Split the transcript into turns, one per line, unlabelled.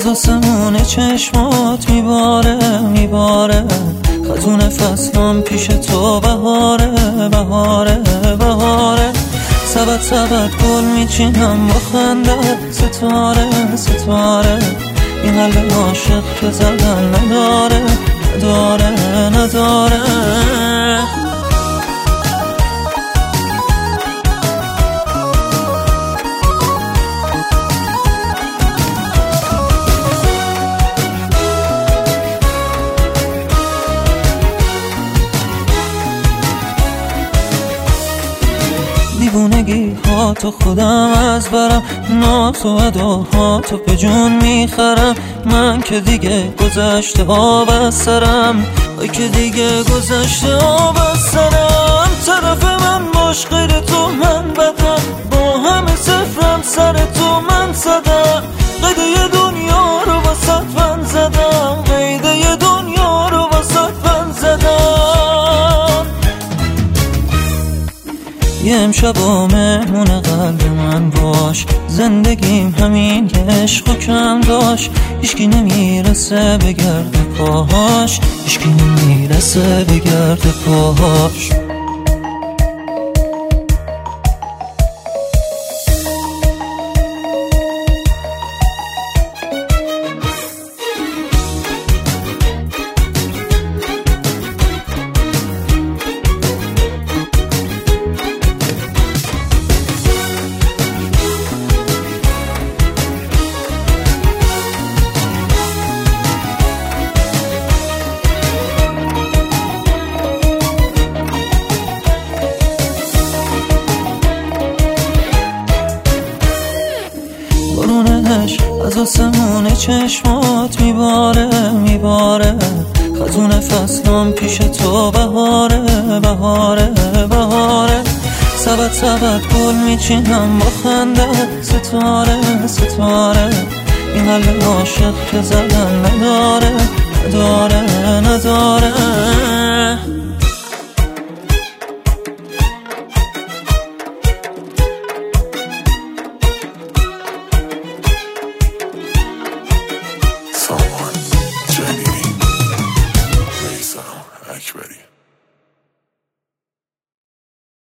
از آسمون چشمات میباره خزون فصلم پیش تو بهاره سبت گل میچینم با خنده ستاره این قلب عاشق که زدن نداره دیوونگی ها تو خودم از برم، ناز و اداها تو به جون میخرم. من که دیگه گذشته آب از سرم، که دیگه گذشته آب از سرم. طرف من باش غیر تو من بدم، با همه صفرم سر تو من زدم. قیده دنیا رو واسط من زدم، قیده دنیا رو واسط من زدم. یه امشب و مهمون قلب من باش، زندگیم همین عشق و کم داشت. هیچکی نمیرسه به گرد پاهاش، هیچکی نمیرسه به گرد پاهاش. بارونش از آسمون چشمات میباره خزون فصلم پیش تو بهاره سبت گل میچینم با خنده ستاره این قلب عاشق که زدن نداره
Someone genuine. Raisa Akbari.